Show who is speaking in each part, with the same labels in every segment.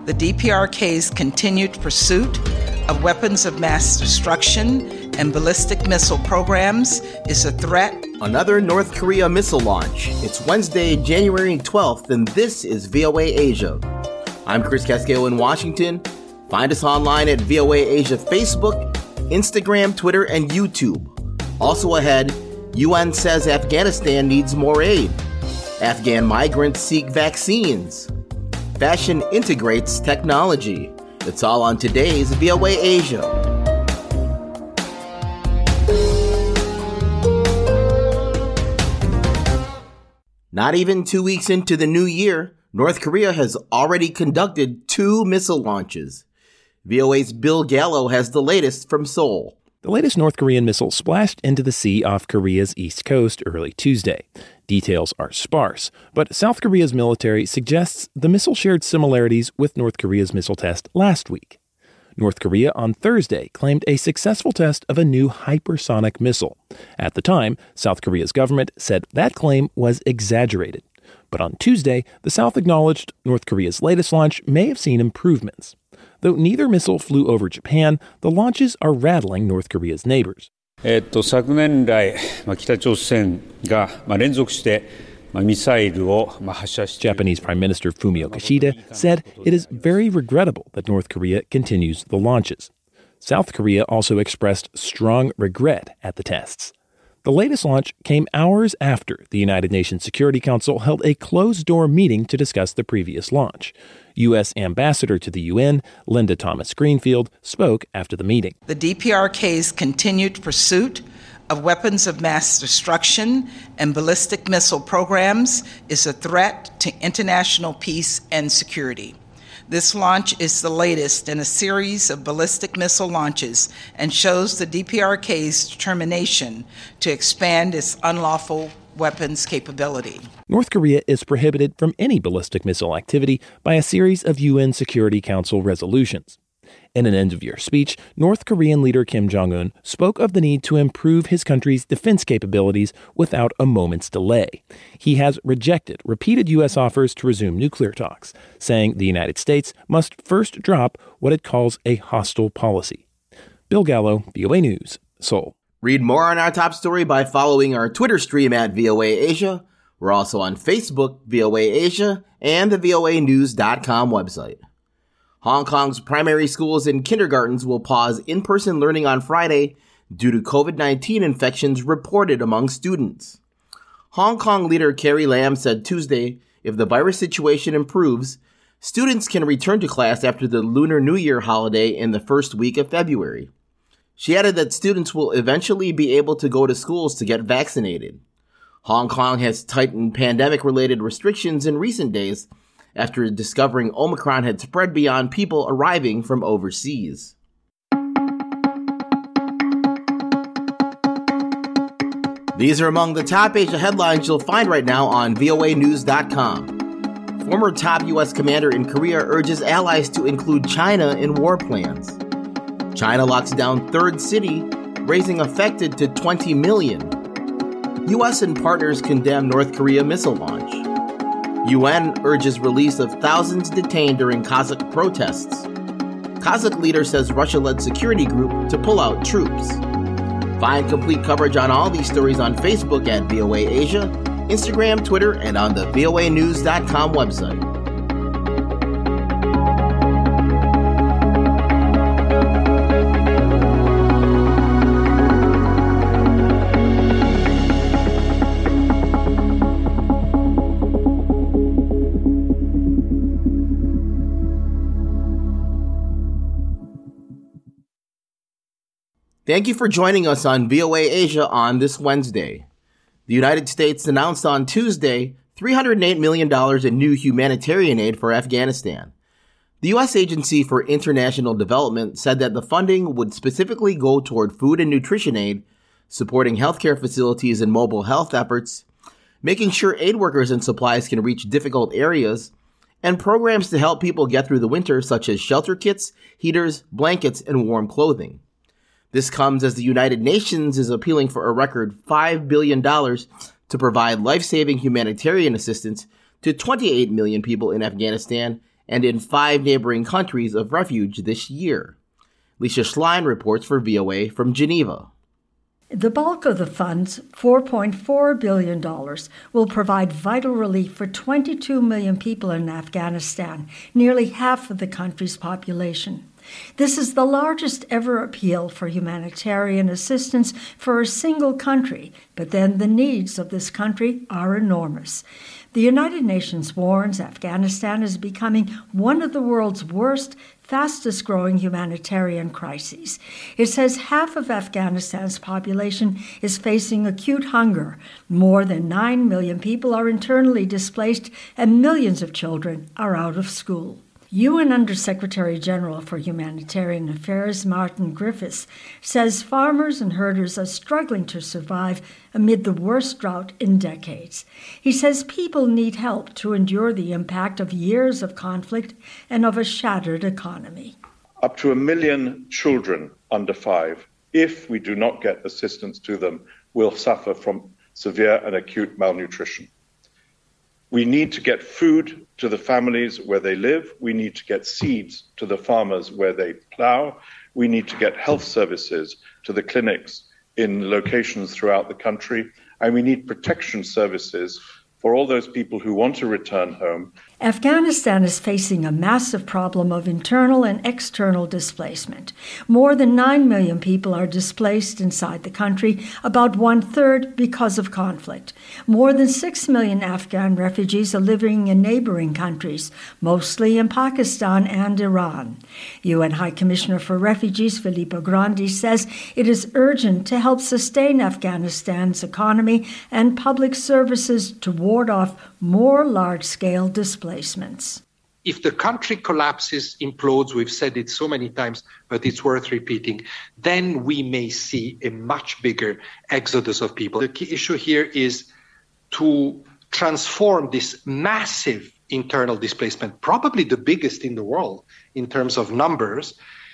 Speaker 1: The DPRK's continued pursuit of weapons of mass destruction and ballistic missile programs is a threat.
Speaker 2: Another North Korea missile launch. It's Wednesday, January 12th, and this is VOA Asia. I'm Chris Casquejo in Washington. Find us online at VOA Asia Facebook, Instagram, Twitter, and YouTube. Also ahead, UN says Afghanistan needs more aid. Afghan migrants seek vaccines. Fashion integrates technology. It's all on today's VOA Asia. Not even 2 weeks into the new year, North Korea has already conducted 2 missile launches. VOA's Bill Gallo has the latest from Seoul.
Speaker 3: The latest North Korean missile splashed into the sea off Korea's east coast early Tuesday. Details are sparse, but South Korea's military suggests the missile shared similarities with North Korea's missile test last week. North Korea on Thursday claimed a successful test of a new hypersonic missile. At the time, South Korea's government said that claim was exaggerated. But on Tuesday, the South acknowledged North Korea's latest launch may have seen improvements. Though neither missile flew over Japan, the launches are rattling North Korea's neighbors.
Speaker 4: 昨年来、北朝鮮が連続してミサイルを発射して
Speaker 3: Japanese Prime Minister Fumio Kishida said it is very regrettable that North Korea continues the launches. South Korea also expressed strong regret at the tests. The latest launch came hours after the United Nations Security Council held a closed-door meeting to discuss the previous launch. U.S. Ambassador to the UN, Linda Thomas-Greenfield, spoke after the meeting.
Speaker 1: The DPRK's continued pursuit of weapons of mass destruction and ballistic missile programs is a threat to international peace and security. This launch is the latest in a series of ballistic missile launches and shows the DPRK's determination to expand its unlawful weapons capability.
Speaker 3: North Korea is prohibited from any ballistic missile activity by a series of UN Security Council resolutions. In an end-of-year speech, North Korean leader Kim Jong-un spoke of the need to improve his country's defense capabilities without a moment's delay. He has rejected repeated U.S. offers to resume nuclear talks, saying the United States must first drop what it calls a hostile policy. Bill Gallo, VOA News, Seoul.
Speaker 2: Read more on our top story by following our Twitter stream at VOA Asia. We're also on Facebook, VOA Asia, and the voanews.com website. Hong Kong's primary schools and kindergartens will pause in-person learning on Friday due to COVID-19 infections reported among students. Hong Kong leader Carrie Lam said Tuesday if the virus situation improves, students can return to class after the Lunar New Year holiday in the first week of February. She added that students will eventually be able to go to schools to get vaccinated. Hong Kong has tightened pandemic-related restrictions in recent days after discovering Omicron had spread beyond people arriving from overseas. These are among the top Asia headlines you'll find right now on voanews.com. Former top U.S. commander in Korea urges allies to include China in war plans. China locks down third city, raising affected to 20 million. U.S. and partners condemn North Korea missile launch. UN urges release of thousands detained during Kazakh protests. Kazakh leader says Russia-led security group to pull out troops. Find complete coverage on all these stories on Facebook at VOA Asia, Instagram, Twitter, and on the voanews.com website. Thank you for joining us on VOA Asia on this Wednesday. The United States announced on Tuesday $308 million in new humanitarian aid for Afghanistan. The U.S. Agency for International Development said that the funding would specifically go toward food and nutrition aid, supporting healthcare facilities and mobile health efforts, making sure aid workers and supplies can reach difficult areas, and programs to help people get through the winter such as shelter kits, heaters, blankets, and warm clothing. This comes as the United Nations is appealing for a record $5 billion to provide life-saving humanitarian assistance to 28 million people in Afghanistan and in 5 neighboring countries of refuge this year. Lisa Schlein reports for VOA from Geneva.
Speaker 5: The bulk of the funds, $4.4 billion, will provide vital relief for 22 million people in Afghanistan, nearly half of the country's population. This is the largest ever appeal for humanitarian assistance for a single country, but then the needs of this country are enormous. The United Nations warns Afghanistan is becoming one of the world's worst, fastest-growing humanitarian crises. It says half of Afghanistan's population is facing acute hunger. More than 9 million people are internally displaced, and millions of children are out of school. UN Undersecretary General for Humanitarian Affairs Martin Griffiths says farmers and herders are struggling to survive amid the worst drought in decades. He says people need help to endure the impact of years of conflict and of a shattered economy.
Speaker 6: Up to 1 million children under 5, if we do not get assistance to them, will suffer from severe and acute malnutrition. We need to get food to the families where they live. We need to get seeds to the farmers where they plow. We need to get health services to the clinics in locations throughout the country. And we need protection services for all those people who want to return home.
Speaker 5: Afghanistan is facing a massive problem of internal and external displacement. More than 9 million people are displaced inside the country, about 1/3 because of conflict. More than 6 million Afghan refugees are living in neighboring countries, mostly in Pakistan and Iran. UN High Commissioner for Refugees Filippo Grandi says it is urgent to help sustain Afghanistan's economy and public services to ward off more large-scale displacements.
Speaker 7: If the country collapses, implodes, we've said it so many times, but it's worth repeating, then we may see a much bigger exodus of people. The key issue here is to transform this massive internal displacement, probably the biggest in the world in terms of numbers,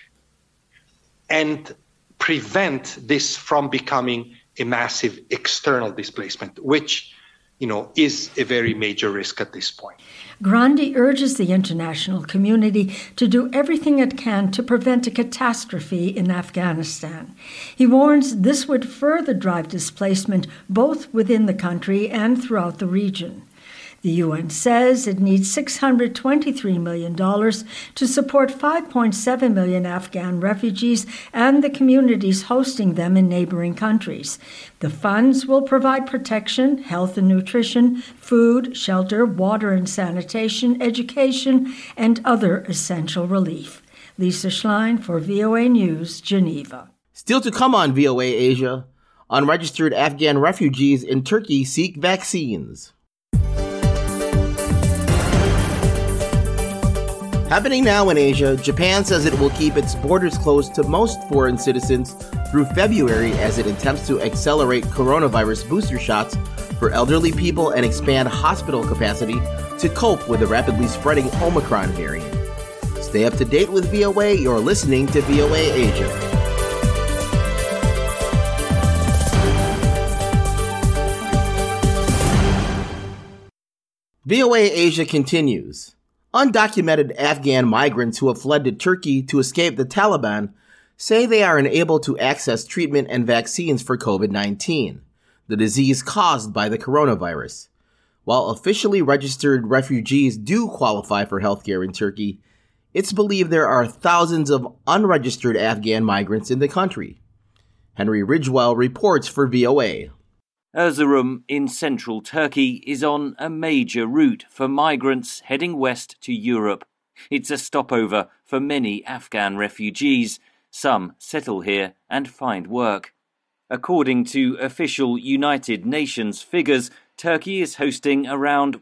Speaker 7: and prevent this from becoming a massive external displacement, which is a very major risk at this point.
Speaker 5: Grandi urges the international community to do everything it can to prevent a catastrophe in Afghanistan. He warns this would further drive displacement both within the country and throughout the region. The UN says it needs $623 million to support 5.7 million Afghan refugees and the communities hosting them in neighboring countries. The funds will provide protection, health and nutrition, food, shelter, water and sanitation, education, and other essential relief. Lisa Schlein for VOA News, Geneva.
Speaker 2: Still to come on VOA Asia, unregistered Afghan refugees in Turkey seek vaccines. Happening now in Asia, Japan says it will keep its borders closed to most foreign citizens through February as it attempts to accelerate coronavirus booster shots for elderly people and expand hospital capacity to cope with the rapidly spreading Omicron variant. Stay up to date with VOA. You're listening to VOA Asia. VOA Asia continues. Undocumented Afghan migrants who have fled to Turkey to escape the Taliban say they are unable to access treatment and vaccines for COVID-19, the disease caused by the coronavirus. While officially registered refugees do qualify for healthcare in Turkey, it's believed there are thousands of unregistered Afghan migrants in the country. Henry Ridgewell reports for VOA.
Speaker 8: Erzurum in central Turkey is on a major route for migrants heading west to Europe. It's a stopover for many Afghan refugees. Some settle here and find work. According to official United Nations figures, Turkey is hosting around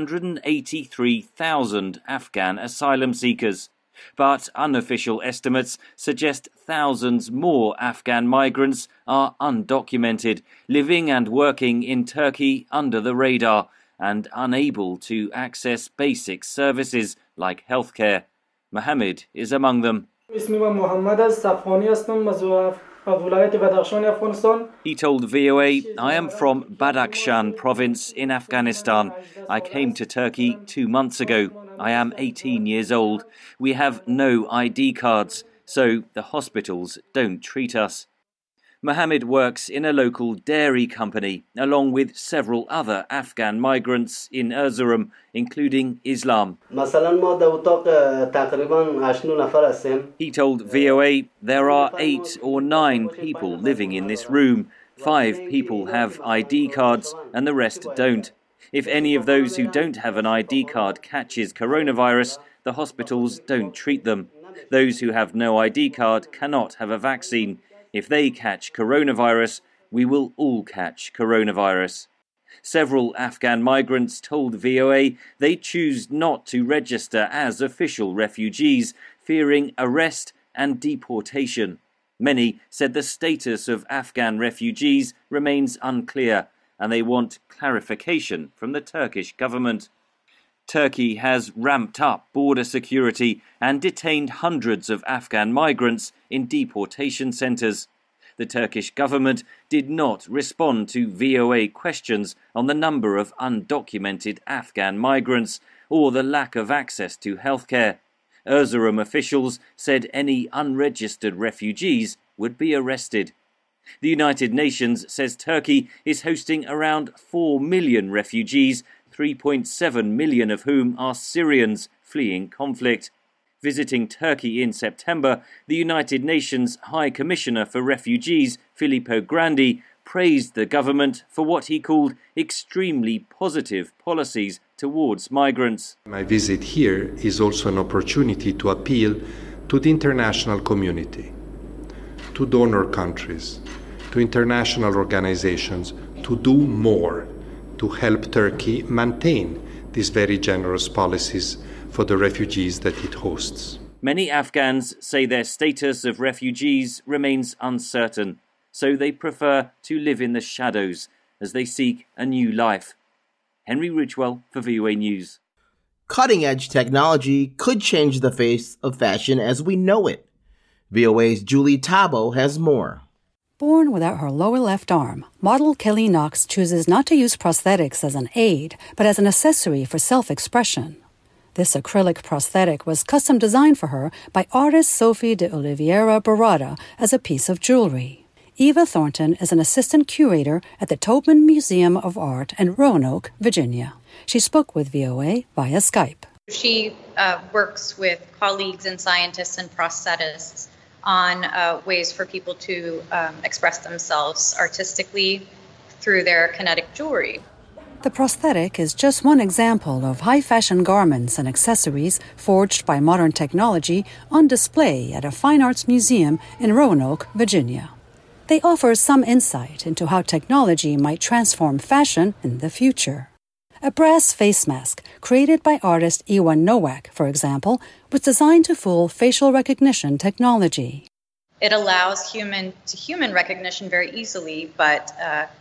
Speaker 8: 183,000 Afghan asylum seekers. But unofficial estimates suggest thousands more Afghan migrants are undocumented, living and working in Turkey under the radar and unable to access basic services like healthcare. Mohammed is among them. He told VOA, "I am from Badakhshan province in Afghanistan. I came to Turkey 2 months ago. I am 18 years old. We have no ID cards, so the hospitals don't treat us." Mohammed works in a local dairy company, along with several other Afghan migrants in Erzurum, including Islam. He told VOA, "There are 8 or 9 people living in this room. 5 people have ID cards and the rest don't. If any of those who don't have an ID card catches coronavirus, the hospitals don't treat them. Those who have no ID card cannot have a vaccine. If they catch coronavirus, we will all catch coronavirus." Several Afghan migrants told VOA they choose not to register as official refugees, fearing arrest and deportation. Many said the status of Afghan refugees remains unclear, and they want clarification from the Turkish government. Turkey has ramped up border security and detained hundreds of Afghan migrants in deportation centres. The Turkish government did not respond to VOA questions on the number of undocumented Afghan migrants or the lack of access to healthcare. Erzurum officials said any unregistered refugees would be arrested. The United Nations says Turkey is hosting around 4 million refugees, 3.7 million of whom are Syrians fleeing conflict. Visiting Turkey in September, the United Nations High Commissioner for Refugees, Filippo Grandi, praised the government for what he called extremely positive policies towards migrants.
Speaker 7: My visit here is also an opportunity to appeal to the international community, to donor countries, to international organizations to do more to help Turkey maintain these very generous policies for the refugees that it hosts.
Speaker 8: Many Afghans say their status of refugees remains uncertain, so they prefer to live in the shadows as they seek a new life. Henry Ridgewell for VOA News.
Speaker 2: Cutting-edge technology could change the face of fashion as we know it. VOA's Julie Tabo has more.
Speaker 9: Born without her lower left arm, model Kelly Knox chooses not to use prosthetics as an aid, but as an accessory for self-expression. This acrylic prosthetic was custom designed for her by artist Sophie de Oliveira Barada as a piece of jewelry. Eva Thornton is an assistant curator at the Tobin Museum of Art in Roanoke, Virginia. She spoke with VOA via Skype.
Speaker 10: She works with colleagues and scientists and prosthetists on ways for people to express themselves artistically through their kinetic jewelry.
Speaker 9: The prosthetic is just one example of high-fashion garments and accessories forged by modern technology on display at a fine arts museum in Roanoke, Virginia. They offer some insight into how technology might transform fashion in the future. A brass face mask created by artist Ewan Nowak, for example, was designed to fool facial recognition technology.
Speaker 10: It allows human-to-human recognition very easily, but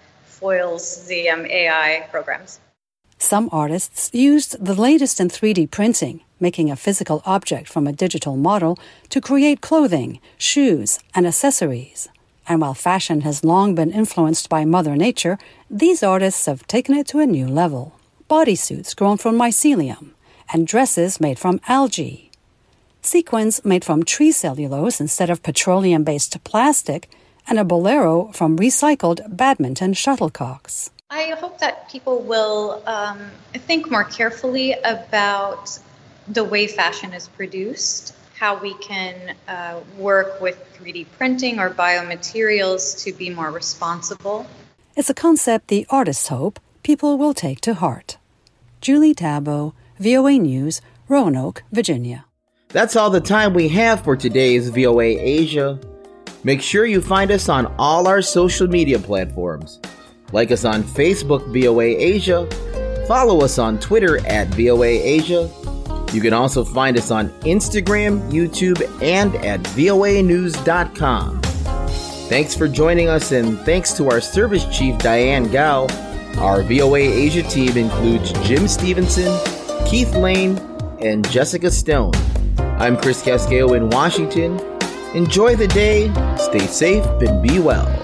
Speaker 10: foils the AI programs.
Speaker 9: Some artists used the latest in 3D printing, making a physical object from a digital model to create clothing, shoes, and accessories. And while fashion has long been influenced by Mother Nature, these artists have taken it to a new level. Bodysuits grown from mycelium, and dresses made from algae. Sequins made from tree cellulose instead of petroleum-based plastic, and a bolero from recycled badminton shuttlecocks.
Speaker 10: I hope that people will think more carefully about the way fashion is produced, how we can work with 3D printing or biomaterials to be more responsible.
Speaker 9: It's a concept the artists hope people will take to heart. Julie Tabo, VOA News, Roanoke, Virginia.
Speaker 2: That's all the time we have for today's VOA Asia. Make sure you find us on all our social media platforms. Like us on Facebook, VOA Asia. Follow us on Twitter at VOA Asia. You can also find us on Instagram, YouTube, and at voanews.com. Thanks for joining us, and thanks to our service chief, Diane Gao. Our VOA Asia team includes Jim Stevenson, Keith Lane, and Jessica Stone. I'm Chris Casqueo in Washington. Enjoy the day, stay safe, and be well.